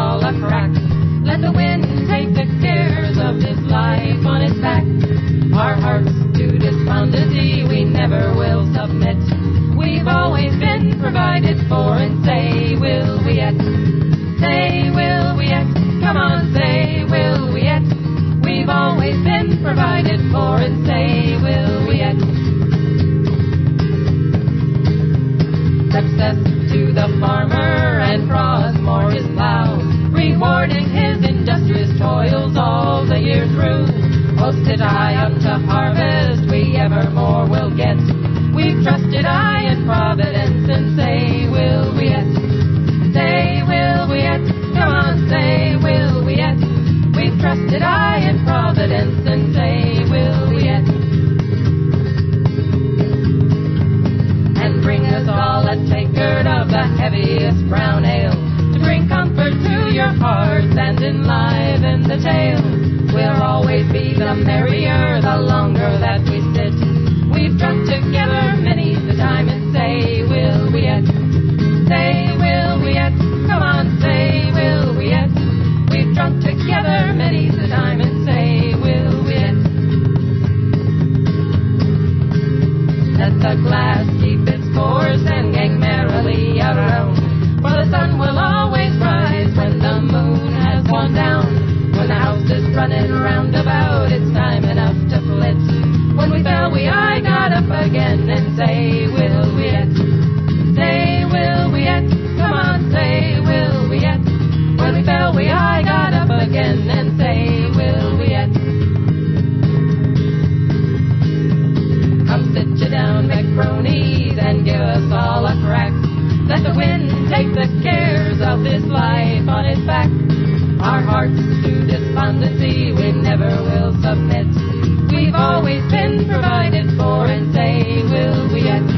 all a crack. Let the wind take the cares of this life on its back. Our hearts to despondency, we never will submit. We've always been provided for, and say, will we yet? Say, will we yet? Come on, say, will we yet? We've always been provided for, and say, will we yet? Success to the farmer and Frostmore his plow, rewarding his industrious toils all the year through. Oh, sit I unto harvest, we evermore will get. We've trusted I in providence, and say, will we yet? Say, will we yet? Come on, say, will we yet? We've trusted I in providence, and say, will we yet? And bring us all a tankard of the heaviest brown ale, to bring comfort to your hearts and enliven the tale. We'll always be the merrier the longer that we sit. We've drunk together many the time, and say, will we yet? Say, will we yet? Come on, say, will we yet? We've drunk together many the time, and say, will we yet? Let the glass keep its course and gang merrily around, for the sun will always rise when the moon has gone down. When the house is running round about, it's time enough to flit. When we fell, I got up again, and say, will we yet? Say, will we yet? Come on, say, will we yet? When we fell, I got up again, and say, will we yet? Come sit you down, McBronies, and give us all a crack. Let the wind take the cares of this life on its back. Our hearts to despondency, we never will submit. We've always been provided for, and say, will we yet?